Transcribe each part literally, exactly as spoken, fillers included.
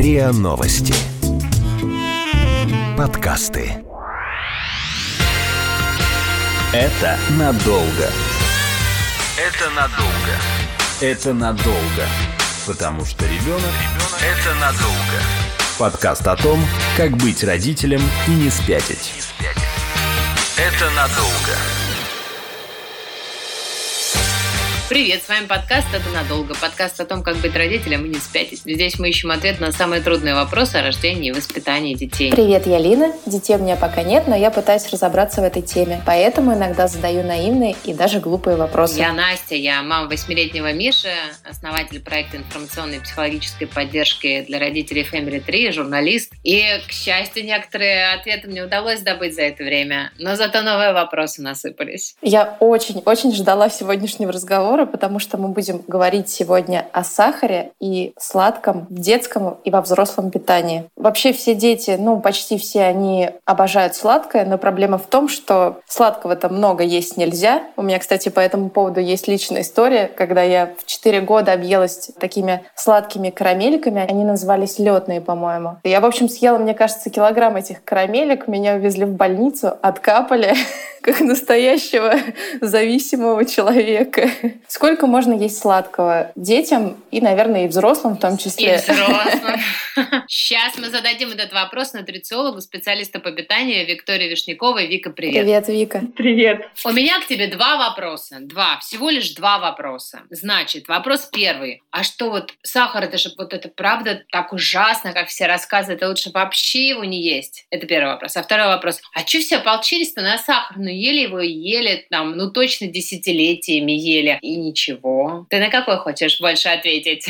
РИА Новости. Подкасты. Это надолго. Это надолго. Это надолго. Потому что ребенок – это надолго. Подкаст о том, как быть родителем и не спятить. Это надолго. Привет, с вами подкаст «Это надолго». Подкаст о том, как быть родителем и не спятить. Здесь мы ищем ответ на самые трудные вопросы о рождении и воспитании детей. Привет, я Лина. Детей у меня пока нет, но я пытаюсь разобраться в этой теме. Поэтому иногда задаю наивные и даже глупые вопросы. Я Настя, я мама восьмилетнего Миши, основатель проекта информационной и психологической поддержки для родителей Family три, журналист. И, к счастью, некоторые ответы мне удалось добыть за это время, но зато новые вопросы насыпались. Я очень-очень ждала сегодняшнего разговора, потому что мы будем говорить сегодня о сахаре и сладком в детском и во взрослом питании. Вообще все дети, ну почти все, они обожают сладкое, но проблема в том, что сладкого-то много есть нельзя. У меня, кстати, по этому поводу есть личная история, когда я в четыре года объелась такими сладкими карамельками, они назывались лётные, по-моему. Я, в общем, съела, мне кажется, килограмм этих карамелек, меня увезли в больницу, откапали, как настоящего зависимого человека. Сколько можно есть сладкого детям и, наверное, и взрослым в том числе? И взрослым. Сейчас мы зададим этот вопрос нутрициологу, специалисту по питанию Виктории Вишняковой. Вика, привет. Привет, Вика. Привет. У меня к тебе два вопроса. Два. Всего лишь два вопроса. Значит, вопрос первый. А что вот сахар, это же вот это правда так ужасно, как все рассказывают, это лучше вообще его не есть? Это первый вопрос. А второй вопрос. А что все ополчились-то на сахар? Ну, ели его, ели там, ну, точно десятилетиями ели. И ничего. Ты на какой хочешь больше ответить?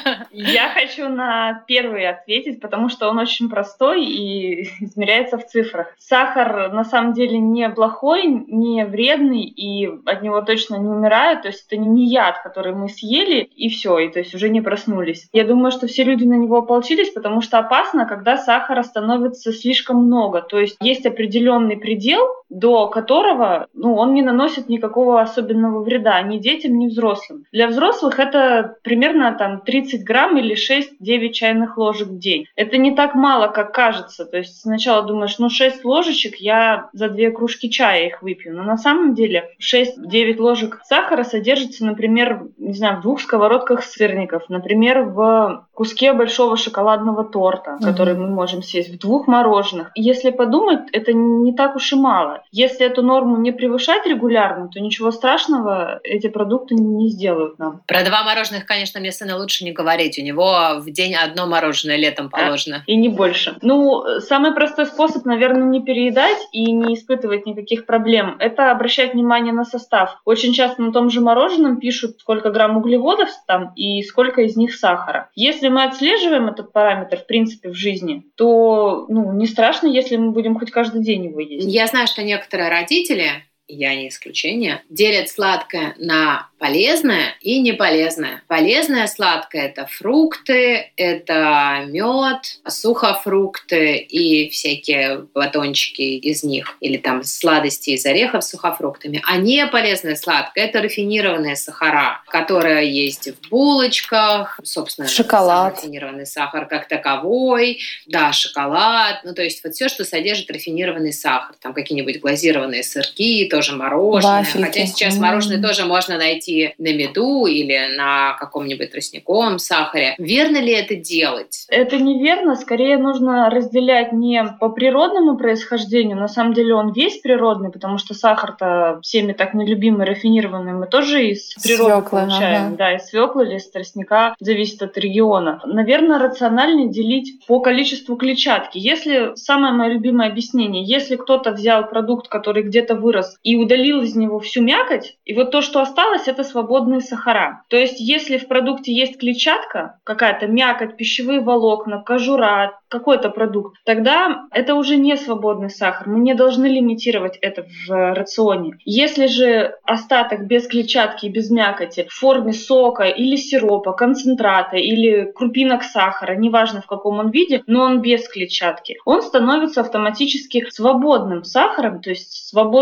Я хочу на первый ответить, потому что он очень простой и измеряется в цифрах. Сахар на самом деле не плохой, не вредный, и от него точно не умирают. То есть это не яд, который мы съели, и все, и то есть уже не проснулись. Я думаю, что все люди на него ополчились, потому что опасно, когда сахара становится слишком много. То есть есть определенный предел, до которого ну, он не наносит никакого особенного вреда ни детям, ни взрослым. Для взрослых это примерно там, тридцать грамм или шесть-девять чайных ложек в день. Это не так мало, как кажется. То есть сначала думаешь, ну шесть ложечек, я за две кружки чая их выпью. Но на самом деле шесть-девять ложек сахара содержится, например, не знаю, в двух сковородках сырников, например, в куске большого шоколадного торта, mm-hmm. который мы можем съесть, в двух мороженых. И если подумать, это не так уж и мало. Если эту норму не превышать регулярно, то ничего страшного эти продукты не сделают нам. Про два мороженых, конечно, мне сына лучше не говорить. У него в день одно мороженое летом положено. А, и не больше. Ну, самый простой способ, наверное, не переедать и не испытывать никаких проблем, это обращать внимание на состав. Очень часто на том же мороженом пишут, сколько грамм углеводов там и сколько из них сахара. Если мы отслеживаем этот параметр, в принципе, в жизни, то ну, не страшно, если мы будем хоть каждый день его есть. Я знаю, что некоторые родители, я не исключение, делят сладкое на полезное и неполезное. Полезное сладкое – это фрукты, это мед, сухофрукты и всякие батончики из них, или там сладости из орехов с сухофруктами. А неполезное сладкое – это рафинированные сахара, которые есть в булочках, собственно, шоколад. Рафинированный сахар как таковой, да, шоколад, ну то есть вот все, что содержит рафинированный сахар, там какие-нибудь глазированные сырки, тоже мороженое. Вафельки. Хотя сейчас Mm-hmm. мороженое тоже можно найти на меду или на каком-нибудь тростниковом сахаре. Верно ли это делать? Это неверно. Скорее нужно разделять не по природному происхождению. На самом деле он весь природный, потому что сахар-то всеми так нелюбимый, рафинированный, мы тоже из природы свеклы, получаем. Ага. Да, из свеклы или из тростника. Зависит от региона. Наверное, рациональнее делить по количеству клетчатки. Если, самое мое любимое объяснение, если кто-то взял продукт, который где-то вырос, и удалил из него всю мякоть, и вот то, что осталось, это свободные сахара. То есть, если в продукте есть клетчатка, какая-то мякоть, пищевые волокна, кожура, какой-то продукт, тогда это уже не свободный сахар. Мы не должны лимитировать это в рационе. Если же остаток без клетчатки и без мякоти в форме сока или сиропа, концентрата или крупинок сахара, неважно в каком он виде, но он без клетчатки, он становится автоматически свободным сахаром, то есть свободным от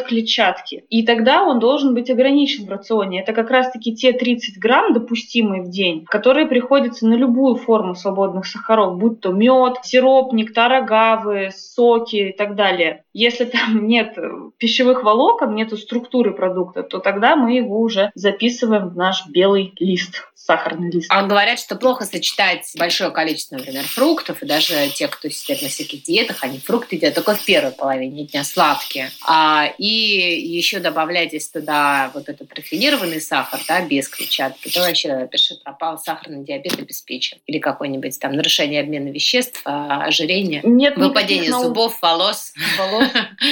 клетчатки. И тогда он должен быть ограничен в рационе. Это как раз-таки те тридцать грамм, допустимые в день, которые приходятся на любую форму свободных сахаров, будь то мед, сироп, нектар агавы, соки и так далее. Если там нет пищевых волокон, нет структуры продукта, то тогда мы его уже записываем в наш белый лист, сахарный лист. А говорят, что плохо сочетать большое количество, например, фруктов, и даже те, кто сидят на всяких диетах, они фрукты едят только в первой половине дня, сладкие. А, и еще добавлять здесь туда вот этот рафинированный сахар, да, без клетчатки, то вообще, пиши, пропал, сахарный диабет обеспечен. Или какое-нибудь там нарушение обмена веществ, ожирение, нет выпадение наук... зубов, волос. волос,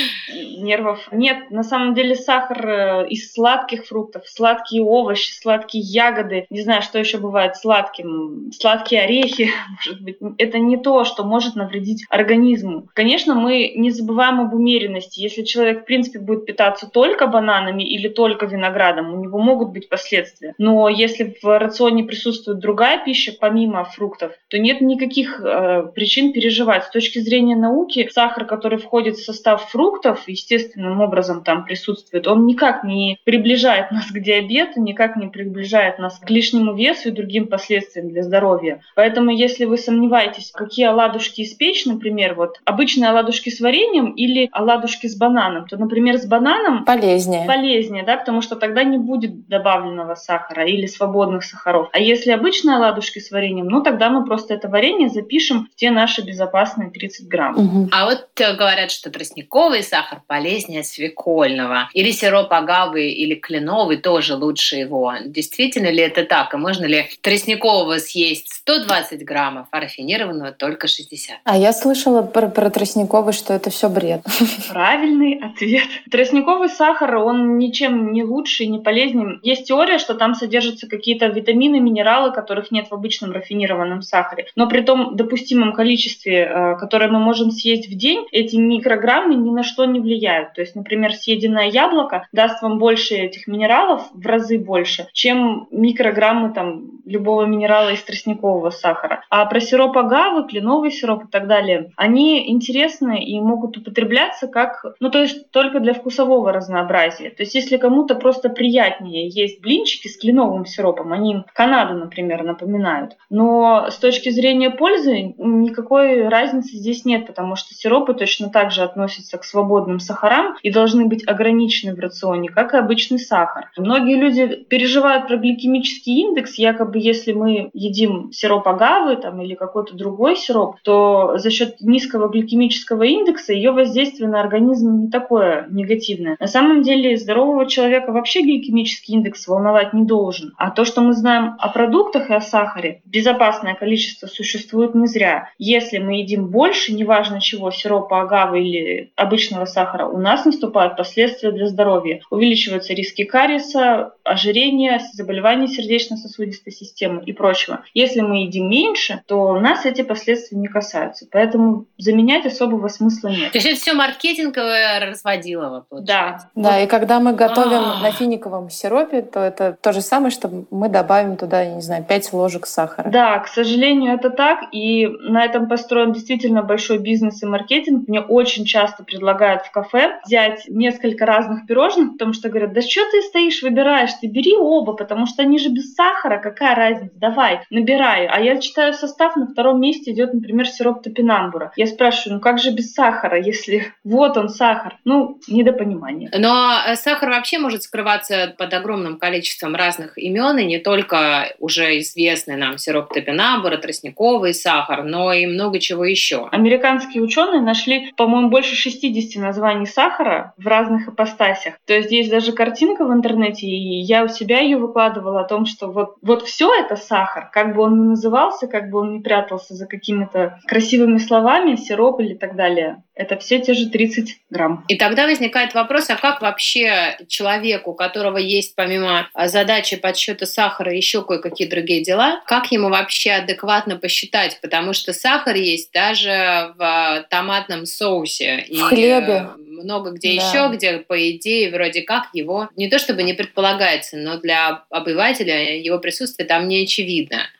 нервов. Нет, на самом деле сахар из сладких фруктов, сладкие овощи, сладкие ягоды, не знаю, что еще бывает сладким, сладкие орехи, может быть, это не то, что может навредить организму. Конечно, мы не забываем об умеренности. Если человек, в принципе, будет питаться только бананами или только виноградом, у него могут быть последствия. Но если в рационе присутствует другая пища, помимо фруктов, то нет никаких э, причин переживать. С точки зрения науки, сахар, который входит в состав фруктов, естественным образом там присутствует, он никак не приближает нас к диабету, никак не приближает нас к лишнему весу и другим последствиям для здоровья. Поэтому, если вы сомневаетесь, какие оладушки испечь, например, вот обычные оладушки с вареньем или оладушки с бананом, то, например, с бананом полезнее, полезнее, да, потому что тогда не будет добавленного сахара или свободных сахаров. А если обычные оладушки с вареньем, ну тогда мы просто это варенье запишем в те наши безопасные тридцать грамм. Угу. А вот говорят, что тростниковый сахар полезнее свекольного. Или сироп агавы или кленовый тоже лучше его. Действительно ли это так? И можно ли тростникового съесть сто двадцать граммов, а рафинированного только шестьдесят? А я слышала про, про тростниковый, что это все бред. Правильный ответ. Тростниковый сахар, он ничем не лучше и не полезнее. Есть теория, что там содержатся какие-то витамины, минералы, которых нет в обычном рафинированном сахаре. Но при том допустимом количестве, которое мы можем съесть в день, эти микрограммы ни на что не влияют. То есть, например, съеденное яблоко даст вам больше этих минералов, в разы больше, чем микрограммы там, любого минерала из тростникового сахара. А про сироп агавы, кленовый сироп и так далее, они интересны и могут употребляться как, ну то есть только для вкусового разнообразия. То есть если кому-то просто приятнее есть блинчики с кленовым сиропом, они Канаду, например, напоминают. Но с точки зрения пользы никакой разницы здесь нет, потому что сиропы точно так же относятся к свободным сахарам и должны быть ограничены в рационе, как и обычный сахар. Многие люди переживают про гликемический индекс, якобы если мы едим сироп агавы там, или какой-то другой сироп, то за счет низкого гликемического индекса ее воздействие на организм не такое негативное. На самом деле здорового человека вообще гликемический индекс волновать не должен. А то, что мы знаем о продуктах и о сахаре, безопасное количество существует не зря. Если мы едим больше, неважно чего, сиропа агавы или обычного сахара, у нас наступают последствия для здоровья. Увеличиваются риски кариеса, ожирения, заболеваний сердечно-сосудистой системы и прочего. Если мы едим меньше, то нас эти последствия не касаются. Поэтому заменять особого смысла нет. То есть это все маркетинговое разводилово, получается? Да. Да, и когда мы готовим А-а-а. на финиковом сиропе, то это то же самое, что мы добавим туда, я не знаю, пять ложек сахара. Да, к сожалению, это так. И на этом построен действительно большой бизнес и маркетинг. Мне очень часто предлагают в кафе взять несколько разных пирожных, потому что говорят, да что ты стоишь, выбираешь, ты бери оба, потому что они же без сахара, какая разница, давай, набирай. А я читаю состав, на втором месте идет, например, сироп топинамбура. Я спрашиваю, ну как же без сахара, если вот он сахар? Ну, недопонимание. Но сахар вообще может скрываться под огромным количеством разных имен, и не только уже известный нам сироп топинамбура, тростниковый сахар, но и много чего еще. Американские ученые нашли, по-моему, больше шестьдесят названий сахара в разных ипостасях. То есть есть даже картинка в интернете, и я у себя ее выкладывала о том, что вот, вот все это сахар, как бы он ни назывался, как бы он ни прятался за какими-то красивыми словами, сироп или так далее. Это все те же тридцать грамм. И тогда возникает вопрос, а как вообще человеку, у которого есть помимо задачи подсчета сахара еще кое-какие другие дела, как ему вообще адекватно посчитать? Потому что сахар есть даже в томатном соусе. В и хлебе. Много где Да. еще, где, по идее, вроде как его не то чтобы не предполагается, но для обывателя его присутствие там не очевидно.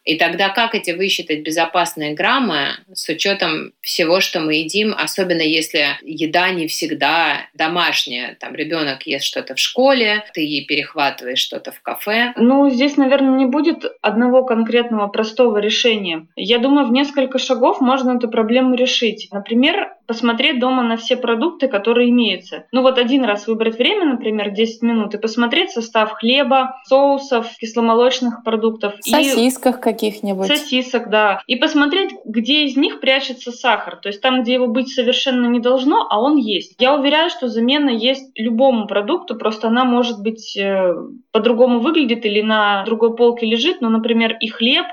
И тогда как эти высчитать безопасные граммы с учетом всего, что мы едим, особенно если еда не всегда домашняя. Там ребенок ест что-то в школе, ты ей перехватываешь что-то в кафе. Ну, здесь, наверное, не будет одного конкретного простого решения. Я думаю, в несколько шагов можно эту проблему решить. Например, посмотреть дома на все продукты, которые имеются. Ну вот один раз выбрать время, например, десять минут, и посмотреть состав хлеба, соусов, кисломолочных продуктов. Сосисках каких-нибудь. Сосисок, да. И посмотреть, где из них прячется сахар. То есть там, где его быть совершенно не должно, а он есть. Я уверяю, что замена есть любому продукту, просто она может быть э, по-другому выглядит или на другой полке лежит. Но, например, и хлеб,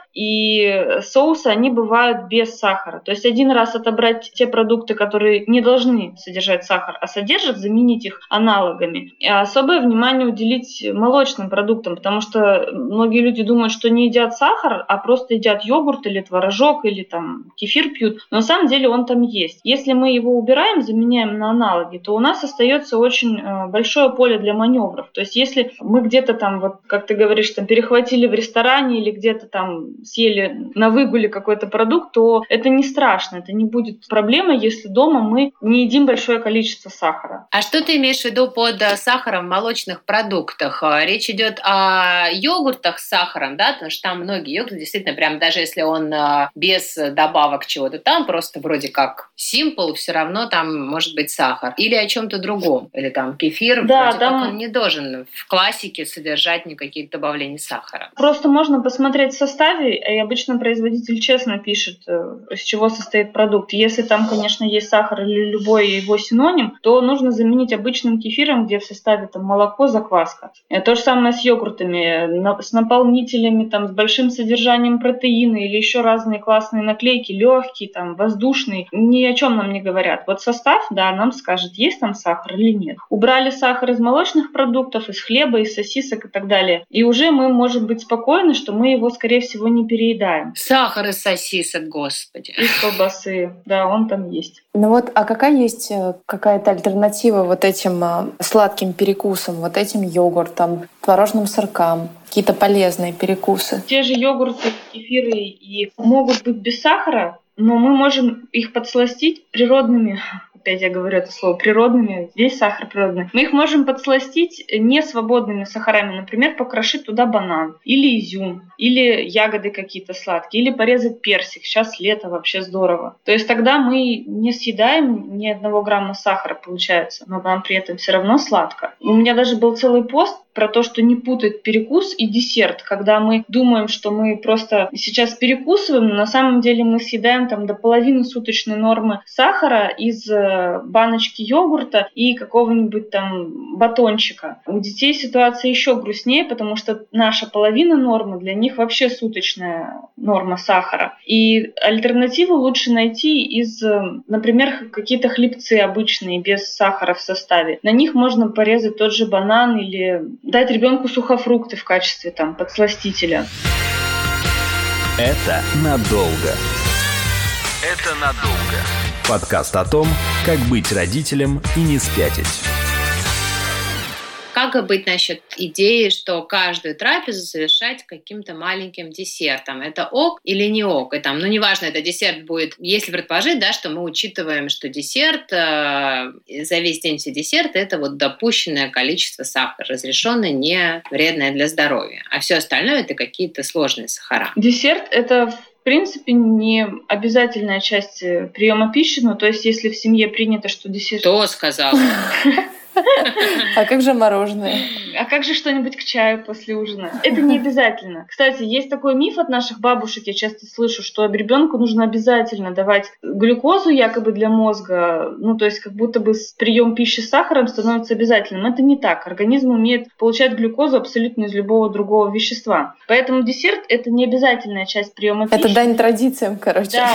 и соусы, они бывают без сахара. То есть один раз отобрать те продукты, которые не должны содержать сахар, а содержат, заменить их аналогами. И особое внимание уделить молочным продуктам, потому что многие люди думают, что не едят сахар, а просто едят йогурт или творожок, или там кефир пьют. Но на самом деле он там есть. Если мы его убираем, заменяем на аналоги, то у нас остается очень большое поле для маневров. То есть если мы где-то там, вот как ты говоришь, там перехватили в ресторане или где-то там съели на выгуле какой-то продукт, то это не страшно, это не будет проблемой, если дома мы не едим большое количество сахара. А что ты имеешь в виду под сахаром в молочных продуктах? Речь идет о йогуртах с сахаром, да? Потому что там многие йогурты, действительно, прям даже если он без добавок чего-то там, просто вроде как simple, все равно там может быть сахар. Или о чем-то другом. Или там кефир, да, вроде там... как он не должен в классике содержать никаких добавлений сахара. Просто можно посмотреть в составе, и обычно производитель честно пишет, из чего состоит продукт. Если там, конечно, есть сахар или любой его синоним, то нужно заменить обычным кефиром, где в составе там молоко, закваска. То же самое с йогуртами, с наполнителями, там, с большим содержанием протеина или еще разные классные наклейки, легкие, там, воздушные, ни о чем нам не говорят. Вот состав, да, нам скажет, есть там сахар или нет. Убрали сахар из молочных продуктов, из хлеба, из сосисок и так далее. И уже мы можем быть спокойны, что мы его, скорее всего, не переедаем. Сахар из сосисок, господи. Из колбасы, да, он там есть. Ну вот, а какая есть какая-то альтернатива вот этим сладким перекусам, вот этим йогуртам, творожным сыркам? Какие-то полезные перекусы? Те же йогурты, кефиры и могут быть без сахара, но мы можем их подсластить природными, опять я говорю это слово, природными, здесь сахар природный. Мы их можем подсластить несвободными сахарами, например, покрошить туда банан или изюм, или ягоды какие-то сладкие, или порезать персик. Сейчас лето, вообще здорово. То есть тогда мы не съедаем ни одного грамма сахара, получается, но нам при этом все равно сладко. У меня даже был целый пост про то, что не путать перекус и десерт, когда мы думаем, что мы просто сейчас перекусываем, но на самом деле мы съедаем там до половины суточной нормы сахара из баночки йогурта и какого-нибудь там батончика. У детей ситуация еще грустнее, потому что наша половина нормы для них вообще суточная норма сахара. И альтернативу лучше найти из, например, какие-то хлебцы обычные, без сахара в составе. На них можно порезать тот же банан или дать ребенку сухофрукты в качестве там подсластителя. Это надолго. Это надолго. Подкаст о том, как быть родителем и не спятить. Как быть насчет идеи, что каждую трапезу завершать каким-то маленьким десертом? Это ок или не ок? И там, ну, неважно, это десерт будет, если предположить, да, что мы учитываем, что десерт, э, за весь день все десерты, это вот допущенное количество сахара, разрешенное, не вредное для здоровья. А все остальное это какие-то сложные сахара. Десерт — это в принципе не обязательная часть приема пищи, но то есть если в семье принято, что десерт... Кто сказал? А как же мороженое? А как же что-нибудь к чаю после ужина? Это не обязательно. Кстати, есть такой миф от наших бабушек, я часто слышу, что ребенку нужно обязательно давать глюкозу якобы для мозга, ну то есть как будто бы прием пищи с сахаром становится обязательным. Это не так. Организм умеет получать глюкозу абсолютно из любого другого вещества. Поэтому десерт — это не обязательная часть приема пищи. Это дань традициям, короче. Да.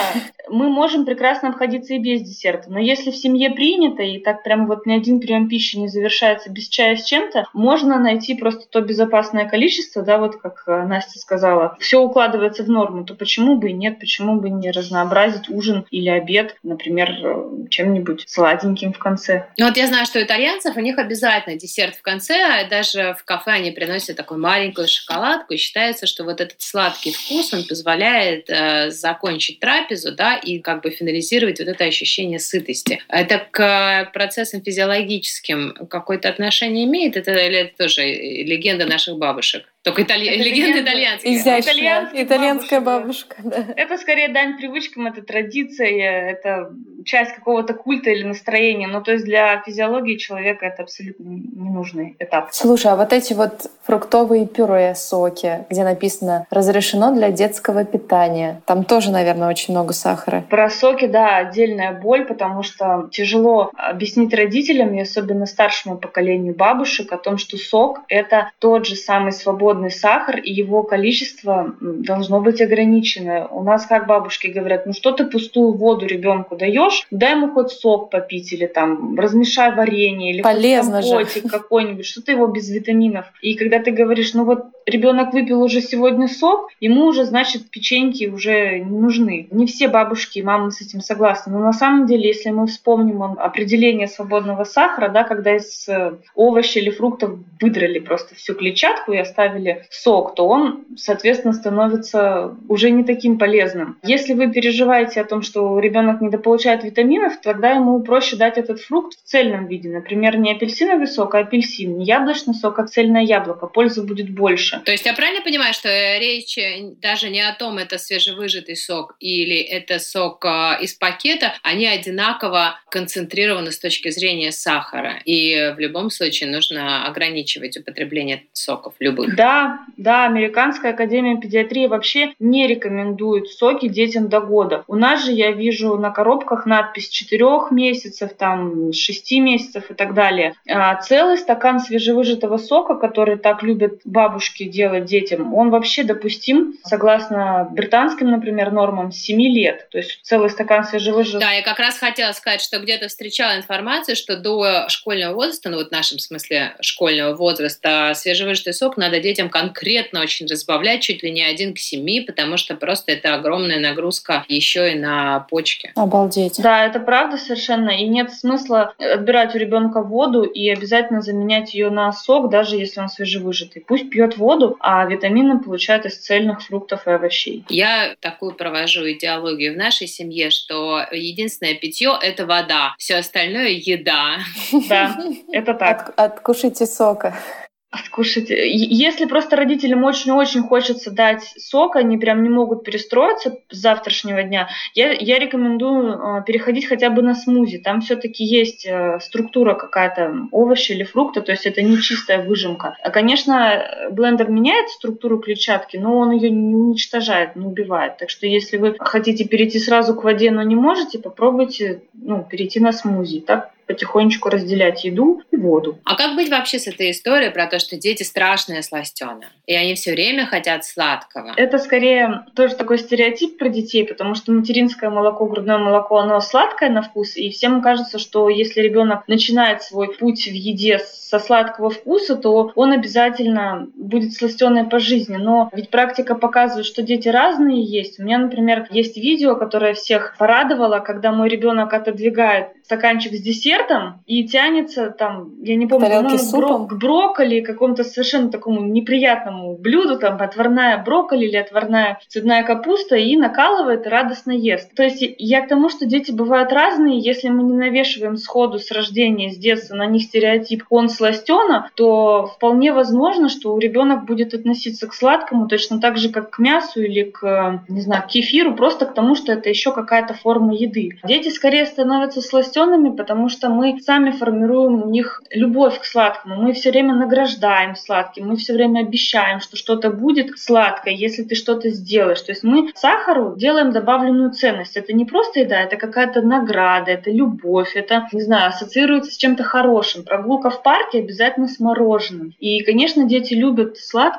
мы можем прекрасно обходиться и без десерта. Но если в семье принято, и так прям вот ни один прием пищи не завершается без чая с чем-то, можно найти просто то безопасное количество, да, вот как Настя сказала, все укладывается в норму, то почему бы и нет, почему бы не разнообразить ужин или обед, например, чем-нибудь сладеньким в конце. Ну вот я знаю, что у итальянцев у них обязательно десерт в конце, а даже в кафе они приносят такую маленькую шоколадку, и считается, что вот этот сладкий вкус, он позволяет э, закончить трапезу, да, и как бы финализировать вот это ощущение сытости. Это к процессам физиологическим какое-то отношение имеет? Это, или это тоже легенда наших бабушек? Только итали... легенда, легенда итальянская. Изящная. Итальянская бабушка. бабушка Да. Это скорее дань привычкам, это традиция, это часть какого-то культа или настроения. Ну, то есть для физиологии человека это абсолютно ненужный этап. Слушай, а вот эти вот фруктовые пюре, соки, где написано «разрешено для детского питания», там тоже, наверное, очень много сахара. Про соки, да, отдельная боль, потому что тяжело объяснить родителям, и особенно старшему поколению бабушек, о том, что сок — это тот же самый свободный сахар, и его количество должно быть ограничено. У нас, как бабушки говорят, ну что ты пустую воду ребенку даешь, дай ему хоть сок попить, или там размешай варенье, или полезно хоть компотик же какой-нибудь, что-то его без витаминов. И когда ты говоришь, ну вот ребенок выпил уже сегодня сок, ему уже, значит, печеньки уже не нужны. Не все бабушки и мамы с этим согласны. Но на самом деле, если мы вспомним определение свободного сахара, да, когда из овощей или фруктов выдрали просто всю клетчатку и оставили сок, то он, соответственно, становится уже не таким полезным. Если вы переживаете о том, что ребенок недополучает витаминов, тогда ему проще дать этот фрукт в цельном виде. Например, не апельсиновый сок, а апельсин, не яблочный сок, а цельное яблоко. Пользы будет больше. То есть я правильно понимаю, что речь даже не о том, это свежевыжатый сок или это сок из пакета, они одинаково концентрированы с точки зрения сахара. И в любом случае нужно ограничивать употребление соков любых. Да, да, Американская академия педиатрии вообще не рекомендует соки детям до года. У нас же я вижу на коробках надпись четырех месяцев, там, шести месяцев и так далее. А целый стакан свежевыжатого сока, который так любят бабушки делать детям, он вообще допустим, согласно британским, например, нормам, с семи лет. То есть целый стакан свежевыжатого. Да, я как раз хотела сказать, что где-то встречала информацию, что до школьного возраста, ну вот в нашем смысле школьного возраста, свежевыжатый сок надо детям конкретно очень разбавлять, чуть ли не один к семи, потому что просто это огромная нагрузка еще и на почки. Обалдеть. Да, это правда совершенно. И нет смысла отбирать у ребенка воду и обязательно заменять ее на сок, даже если он свежевыжатый. Пусть пьет воду, а витамины получает из цельных фруктов и овощей. Я такую провожу идеологию в нашей семье, что единственное питье — это вода, все остальное — еда. Да, это так. От, откушайте сока. Откушать. Если просто родителям очень-очень хочется дать сок, они прям не могут перестроиться с завтрашнего дня, я, я рекомендую переходить хотя бы на смузи. Там все-таки есть структура какая-то овоща или фрукта, то есть это не чистая выжимка. А, конечно, блендер меняет структуру клетчатки, но он ее не уничтожает, не убивает. Так что если вы хотите перейти сразу к воде, но не можете, попробуйте ну, перейти на смузи. Так потихонечку разделять еду и воду. А как быть вообще с этой историей про то, что дети страшные сластены, и они все время хотят сладкого? Это скорее тоже такой стереотип про детей, потому что материнское молоко, грудное молоко, оно сладкое на вкус, и всем кажется, что если ребенок начинает свой путь в еде со сладкого вкуса, то он обязательно будет сластённый по жизни. Но ведь практика показывает, что дети разные есть. У меня, например, есть видео, которое всех порадовало, когда мой ребенок отодвигает стаканчик с десертом и тянется там, я не помню, по-моему, к брокколи, какому-то совершенно такому неприятному блюду, там отварная брокколи или отварная цветная капуста, и накалывает и радостно ест. То есть я к тому, что дети бывают разные, если мы не навешиваем сходу с рождения, с детства на них стереотип «он сластёна», то вполне возможно, что ребенок будет относиться к сладкому точно так же, как к мясу или к, не знаю, к кефиру, просто к тому, что это еще какая-то форма еды. Дети скорее становятся сластёными, потому что мы сами формируем у них любовь к сладкому. Мы все время награждаем сладким, мы все время обещаем, что что-то будет сладкое, если ты что-то сделаешь. То есть мы сахару делаем добавленную ценность. Это не просто еда, это какая-то награда, это любовь, это, не знаю, ассоциируется с чем-то хорошим. Прогулка в парке обязательно с мороженым. И, конечно, дети любят сладкое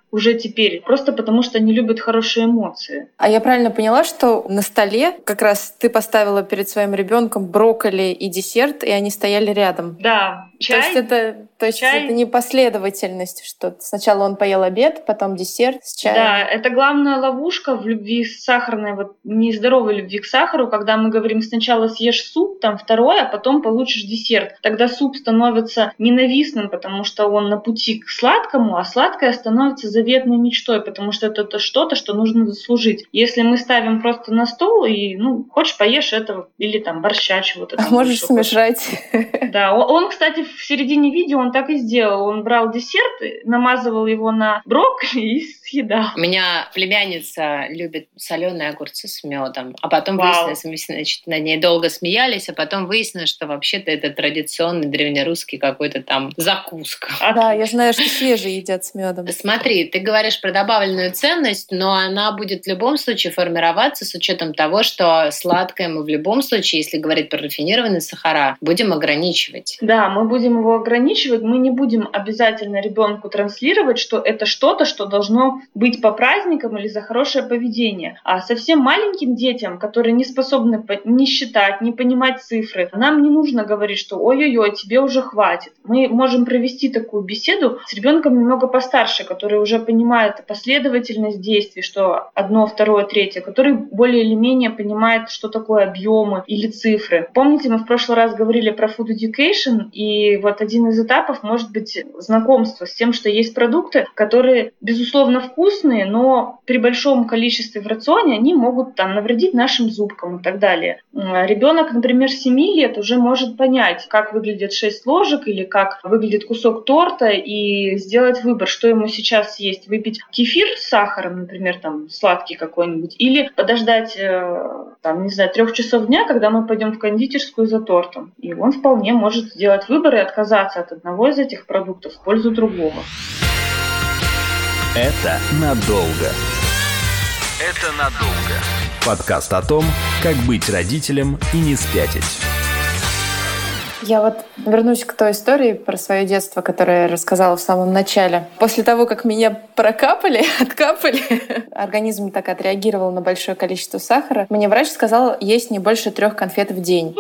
уже теперь, просто потому что они любят хорошие эмоции. А я правильно поняла, что на столе как раз ты поставила перед своим ребенком брокколи и десерт, и они стояли рядом? Да. Чай, то есть это, то есть чай. это не последовательность, что сначала он поел обед, потом десерт с чаем. Да, это главная ловушка в любви с сахарной, вот нездоровой любви к сахару, когда мы говорим сначала съешь суп, там второй, а потом получишь десерт. Тогда суп становится ненавистным, потому что он на пути к сладкому, а сладкое становится заветной мечтой, потому что это что-то, что нужно заслужить. Если мы ставим просто на стол и, ну, хочешь, поешь этого, или там борща чего-то. А можешь смешать. Да, он, кстати, в середине видео он так и сделал. Он брал десерт, намазывал его на брокколи и съедал. У меня племянница любит соленые огурцы с медом, а потом Вау. выяснилось, мы значит, над ней долго смеялись, а потом выяснилось, что вообще-то это традиционный древнерусский какой-то там закуска. А, да, я знаю, что свежие едят с медом. Смотри, ты говоришь про добавленную ценность, но она будет в любом случае формироваться с учетом того, что сладкое мы в любом случае, если говорить про рафинированные сахара, будем ограничивать. Да, мы будем его ограничивать, мы не будем обязательно ребенку транслировать, что это что-то, что должно быть по праздникам или за хорошее поведение. А совсем маленьким детям, которые не способны не считать, не понимать цифры, нам не нужно говорить, что ой-ой-ой, тебе уже хватит. Мы можем провести такую беседу с ребенком немного постарше, который уже понимает последовательность действий, что одно, второе, третье, который более или менее понимает, что такое объемы или цифры. Помните, мы в прошлый раз говорили про food education, и вот один из этапов может быть знакомство с тем, что есть продукты, которые, безусловно, вкусные, но при большом количестве в рационе они могут там навредить нашим зубкам и так далее. Ребенок, например, семи лет уже может понять, как выглядит шесть ложек или как выглядит кусок торта, и сделать выбор, что ему сейчас съесть. Выпить кефир с сахаром, например, там сладкий какой-нибудь, или подождать, там, не знаю, трех часов дня, когда мы пойдем в кондитерскую за тортом. И он вполне может сделать выбор и отказаться от одного из этих продуктов в пользу другого. Это надолго. Это надолго. Подкаст о том, как быть родителем и не спятить. Я вот вернусь к той истории про свое детство, которую я рассказала в самом начале. После того, как меня прокапали, откапали, организм так отреагировал на большое количество сахара, мне врач сказал есть не больше трех конфет в день.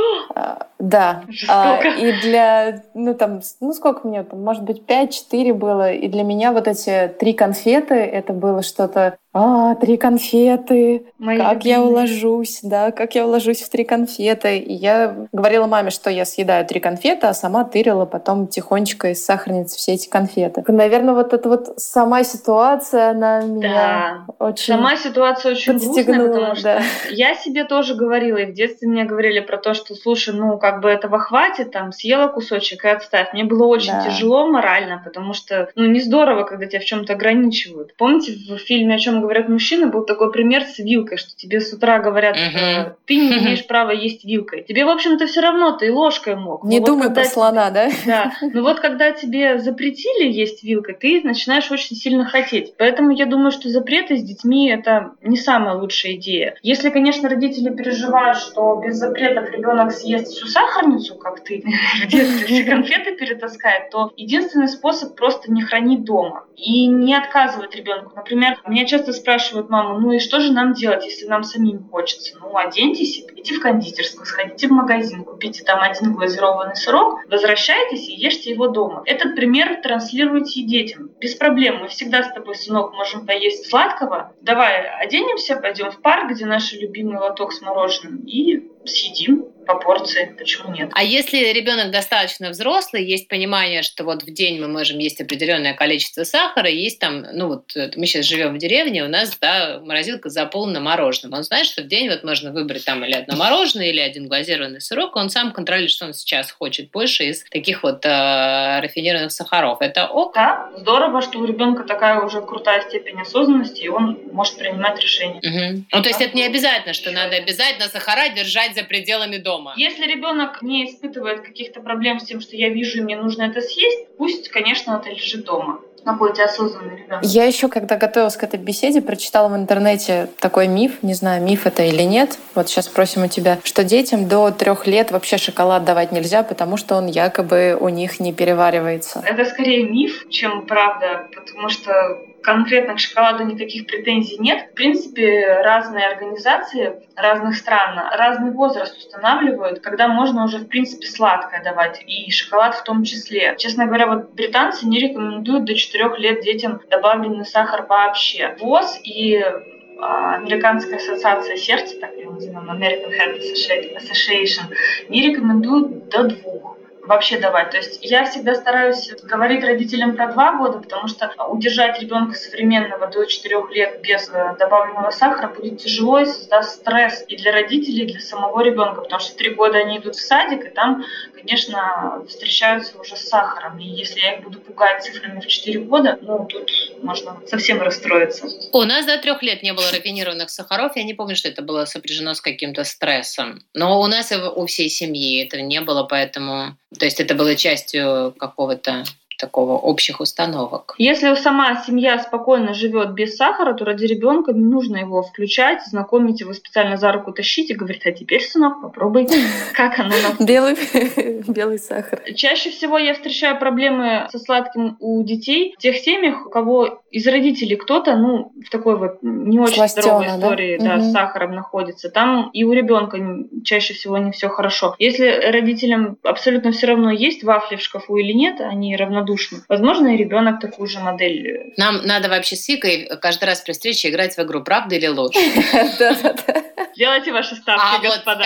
Да. А, и для, ну там, ну сколько мне там, может быть, пять-четыре было. И для меня вот эти три конфеты, это было что-то, а, три конфеты, Мои как любимые. Я уложусь, да, как я уложусь в три конфеты. И я говорила маме, что я съедаю три конфеты, а сама тырила потом тихонечко из сахарницы все эти конфеты. Наверное, вот эта вот сама ситуация, она меня да. очень Сама ситуация очень грустная, потому что да. я себе тоже говорила, и в детстве мне говорили про то, что, слушай, ну, как бы этого хватит, там, съела кусочек и отставь. Мне было очень да. тяжело морально, потому что, ну, не здорово, когда тебя в чем-то ограничивают. Помните, в фильме «О чем говорят мужчины» был такой пример с вилкой, что тебе с утра говорят, uh-huh. ты не имеешь права есть вилкой. Тебе, в общем-то, все равно, ты и ложкой мог. Не Но думай вот про тебе... слона, да? Да. Но вот когда тебе запретили есть вилкой, ты начинаешь очень сильно хотеть. Поэтому я думаю, что запреты с детьми — это не самая лучшая идея. Если, конечно, родители переживают, что без запретов ребенок съест всю сахарницу, как ты в детстве все конфеты перетаскает, то единственный способ просто не хранить дома и не отказывать ребенку. Например, меня часто спрашивают маму, ну и что же нам делать, если нам самим хочется? Ну, оденьтесь, идите в кондитерскую, сходите в магазин, купите там один глазированный сырок, возвращайтесь и ешьте его дома. Этот пример транслируйте и детям. Без проблем. Мы всегда с тобой, сынок, можем поесть сладкого. Давай оденемся, пойдем в парк, где наш любимый лоток с мороженым, и съедим по порции, почему нет? А если ребенок достаточно взрослый, есть понимание, что вот в день мы можем есть определенное количество сахара, есть там, ну вот мы сейчас живем в деревне, у нас, да, морозилка заполнена мороженым. Он знает, что в день вот можно выбрать там или одно мороженое, или один глазированный сырок, он сам контролирует, что он сейчас хочет больше из таких вот э, рафинированных сахаров. Это ок? Да, здорово, что у ребенка такая уже крутая степень осознанности, и он может принимать решения. Угу. Ну, то есть это не обязательно, что надо обязательно сахара держать за пределами дома. Если ребенок не испытывает каких-то проблем с тем, что я вижу, и мне нужно это съесть, пусть, конечно, это лежит дома. Какой-то осознанный ребенок. Я еще, когда готовилась к этой беседе, прочитала в интернете такой миф, не знаю, миф это или нет, вот сейчас спросим у тебя, что детям до трех лет вообще шоколад давать нельзя, потому что он якобы у них не переваривается. Это скорее миф, чем правда, потому что конкретно к шоколаду никаких претензий нет. В принципе, разные организации разных стран разный возраст устанавливают, когда можно уже, в принципе, сладкое давать, и шоколад в том числе. Честно говоря, вот британцы не рекомендуют до четырёх лет детям добавленный сахар вообще. ВОЗ и Американская ассоциация сердца, так ее называем, American Heart Association, не рекомендуют до двух вообще давать. То есть я всегда стараюсь говорить родителям про два года, потому что удержать ребенка современного до четырех лет без добавленного сахара будет тяжело и создаст стресс и для родителей, и для самого ребенка, потому что три года они идут в садик, и там, конечно, встречаются уже с сахаром. И если я их буду пугать цифрами в четыре года, ну, тут можно совсем расстроиться. У нас до трех лет не было рафинированных сахаров. Я не помню, что это было сопряжено с каким-то стрессом. Но у нас и у всей семьи этого не было, поэтому... То есть это было частью какого-то такого общих установок. Если сама семья спокойно живет без сахара, то ради ребенка не нужно его включать, знакомить его, специально за руку тащить и говорить: а теперь, сынок, попробуй, как оно на вкус. Белый, белый сахар. Чаще всего я встречаю проблемы со сладким у детей в тех семьях, у кого из родителей кто-то, ну, в такой вот не очень Сластёна, здоровой истории, да, да, угу. с сахаром находится. Там и у ребенка чаще всего не все хорошо. Если родителям абсолютно все равно, есть вафли в шкафу или нет, они равнодушны, возможно, и ребенок такую же модель. Нам надо вообще с Викой каждый раз при встрече играть в игру «Правда или ложь?». Делайте ваши ставки, господа.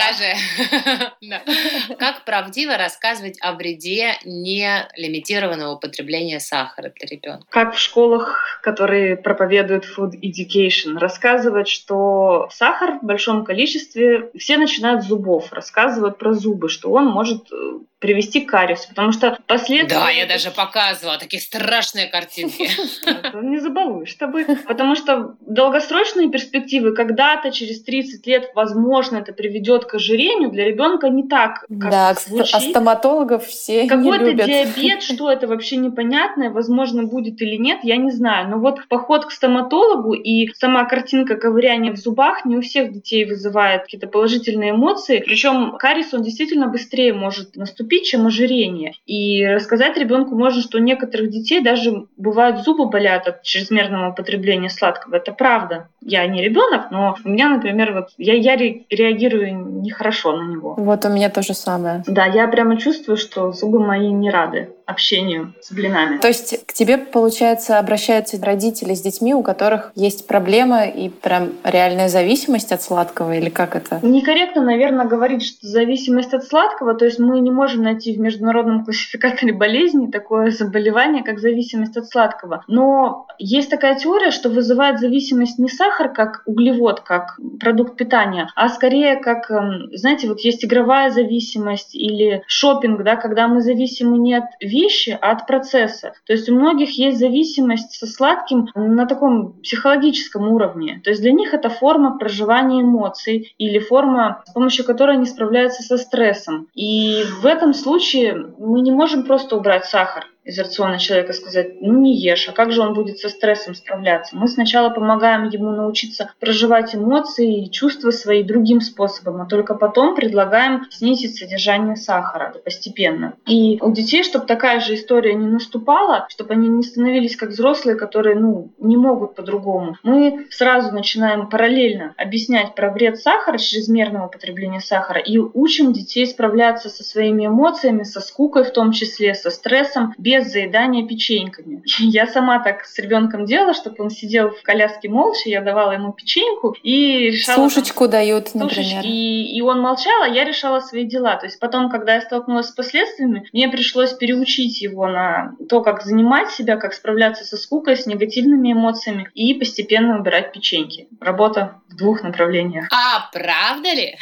А вот скажи, как правдиво рассказывать о вреде нелимитированного употребления сахара для ребенка? Как в школах, которые проповедуют food education, рассказывать, что сахар в большом количестве, все начинают с зубов, рассказывают про зубы, что он может привести к кариесу, потому что последствия... Да, я даже показывала такие страшные картинки. Не забалуешь с тобой. Потому что долгосрочные перспективы, когда-то через тридцать лет, возможно, это приведет к ожирению, для ребенка не так, как да, звучит. А стоматологов все Какой-то не любят. диабет, что это вообще непонятное, возможно, будет или нет, я не знаю. Но вот поход к стоматологу и сама картинка ковыряния в зубах не у всех детей вызывает какие-то положительные эмоции. Причем кариес, он действительно быстрее может наступить, чем ожирение. И рассказать ребенку можно, что у некоторых детей даже бывают зубы болят от чрезмерного употребления сладкого. Это правда. Я не ребенок, но у меня, например, вот я, я реагирую нехорошо на него. Вот у меня то же самое. Да, я прямо чувствую, что зубы мои не рады общению с блинами. То есть к тебе, получается, обращаются родители с детьми, у которых есть проблема и прям реальная зависимость от сладкого, или как это? Некорректно, наверное, говорить, что зависимость от сладкого, то есть мы не можем найти в международном классификаторе болезней такое заболевание, как зависимость от сладкого. Но есть такая теория, что вызывает зависимость не сахар как углевод, как продукт питания, а скорее как, знаете, вот есть игровая зависимость или шопинг, да, когда мы зависимы не от вещи, а от процесса. То есть у многих есть зависимость со сладким на таком психологическом уровне. То есть для них это форма проживания эмоций или форма, с помощью которой они справляются со стрессом. И в этом случае мы не можем просто убрать сахар из рациона человека, сказать: ну не ешь, а как же он будет со стрессом справляться? Мы сначала помогаем ему научиться проживать эмоции и чувства свои другим способом, а только потом предлагаем снизить содержание сахара постепенно. И у детей, чтобы такая же история не наступала, чтобы они не становились как взрослые, которые ну, не могут по-другому, мы сразу начинаем параллельно объяснять про вред сахара, чрезмерного употребления сахара, и учим детей справляться со своими эмоциями, со скукой в том числе, со стрессом, без без заедания печеньками. Я сама так с ребенком делала, чтобы он сидел в коляске молча, я давала ему печеньку и решала... Сушечку там, дают, например. И, и он молчал, а я решала свои дела. То есть потом, когда я столкнулась с последствиями, мне пришлось переучить его на то, как занимать себя, как справляться со скукой, с негативными эмоциями и постепенно убирать печеньки. Работа в двух направлениях. А правда ли?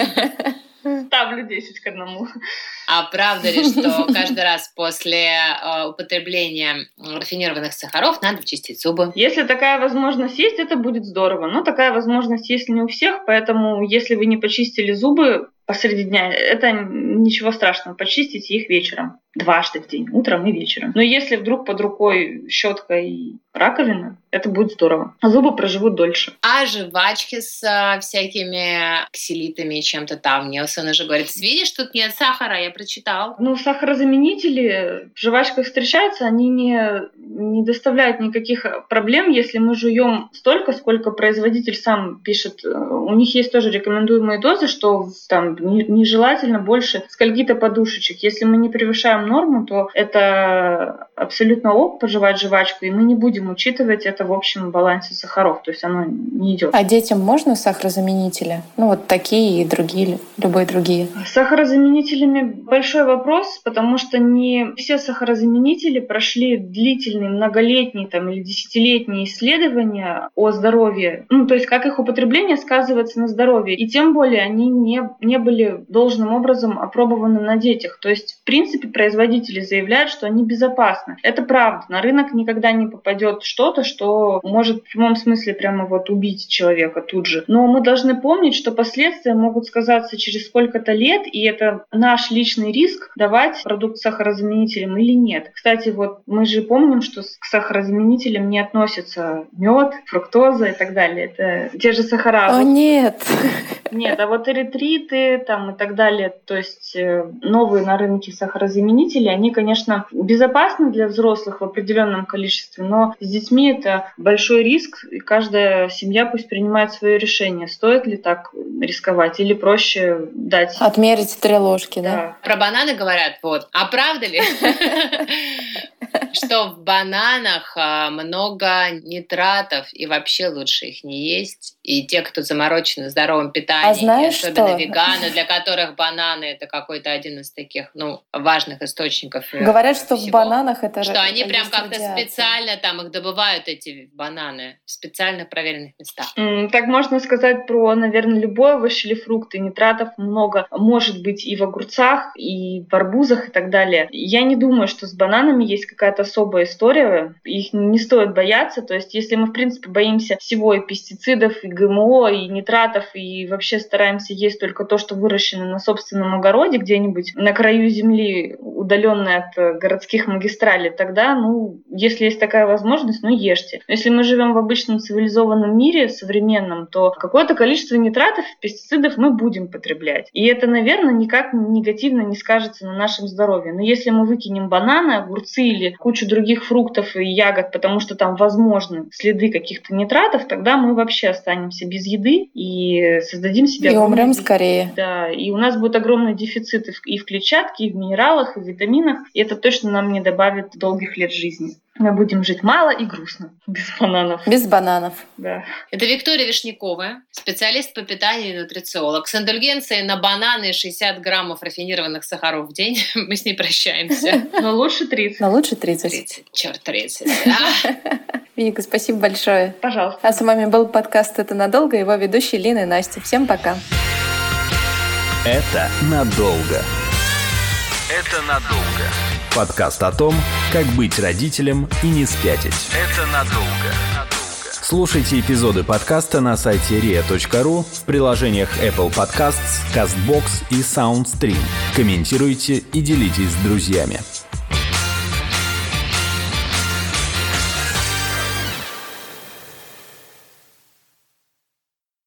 Ставлю десять к одному. А правда ли, что каждый раз после э, употребления рафинированных сахаров надо чистить зубы? Если такая возможность есть, это будет здорово. Но такая возможность есть не у всех, поэтому если вы не почистили зубы, посреди дня, это ничего страшного. Почистите их вечером. Дважды в день, утром и вечером. Но если вдруг под рукой щетка и раковина, это будет здорово. А зубы проживут дольше. А жвачки с а, всякими ксилитами и чем-то там. Мне сын уже говорит, видишь, тут нет сахара, я прочитал. Ну, сахарозаменители в жвачках встречаются, они не, не доставляют никаких проблем, если мы жуем столько, сколько производитель сам пишет. У них есть тоже рекомендуемые дозы, что там нежелательно больше скольки-то подушечек. Если мы не превышаем норму, то это абсолютно ок пожевать жвачку, и мы не будем учитывать это в общем балансе сахаров, то есть оно не идет. А детям можно сахарозаменители? Ну вот такие и другие, любые другие. С сахарозаменителями большой вопрос, потому что не все сахарозаменители прошли длительные, многолетние там, или десятилетние исследования о здоровье, ну то есть как их употребление сказывается на здоровье, и тем более они не, не были должным образом опробованы на детях. То есть в принципе производители заявляют, что они безопасны. Это правда. На рынок никогда не попадет что-то, что может в прямом смысле прямо вот убить человека тут же. Но мы должны помнить, что последствия могут сказаться через сколько-то лет, и это наш личный риск давать продукт с сахарозаменителем или нет. Кстати, вот мы же помним, что к сахарозаменителям не относятся мед, фруктоза и так далее. Это те же сахара. О, нет! Нет, а вот эритриты там и так далее, то есть новые на рынке сахарозаменители, они, конечно, безопасны для взрослых в определенном количестве, но с детьми это большой риск, и каждая семья пусть принимает свое решение, стоит ли так рисковать или проще дать. Отмерить три ложки, да? Да. Про бананы говорят, вот. А правда ли, что в бананах много нитратов и вообще лучше их не есть? И те, кто заморочены здоровым питанием, а знаешь, особенно что? веганы, для которых бананы это какой-то один из таких, ну, важных источников. Говорят, что всего. в бананах это что они прям как-то радиация. специально там их добывают, эти бананы, в специально проверенных местах. Mm, так можно сказать про, наверное, любой овощ или фрукты. Нитратов много может быть и в огурцах, и в арбузах и так далее. Я не думаю, что с бананами есть какая-то особая история. Их не стоит бояться. То есть, если мы, в принципе, боимся всего и пестицидов, и ГМО, и нитратов, и вообще стараемся есть только то, что выращено на собственном огороде где-нибудь на краю земли, удаленной от городских магистралей, тогда, ну, если есть такая возможность, ну, ешьте. Но если мы живем в обычном цивилизованном мире, современном, то какое-то количество нитратов, пестицидов мы будем потреблять. И это, наверное, никак негативно не скажется на нашем здоровье. Но если мы выкинем бананы, огурцы или кучу других фруктов и ягод, потому что там возможны следы каких-то нитратов, тогда мы вообще останемся без еды и создадим себе... И умрем дефицит. скорее. Да, и у нас будет огромный дефицит и в клетчатке, и в минералах, и в витаминах, и это точно нам не добавит долгих лет жизни. Мы будем жить мало и грустно, без бананов. Без бананов. Да. Это Виктория Вишнякова, специалист по питанию и нутрициолог. С индульгенцией на бананы шестьдесят граммов рафинированных сахаров в день. Мы с ней прощаемся. Но лучше тридцать. Но лучше тридцать. тридцать. Черт, тридцать. Вика, спасибо большое. Пожалуйста. А с вами был подкаст «Это надолго», его ведущие Лина и Настя. Всем пока. Это надолго. Это надолго. Подкаст о том, как быть родителем и не спятить. Это надолго. Слушайте эпизоды подкаста на сайте риа точка ру, в приложениях Apple Podcasts, CastBox и SoundStream. Комментируйте и делитесь с друзьями.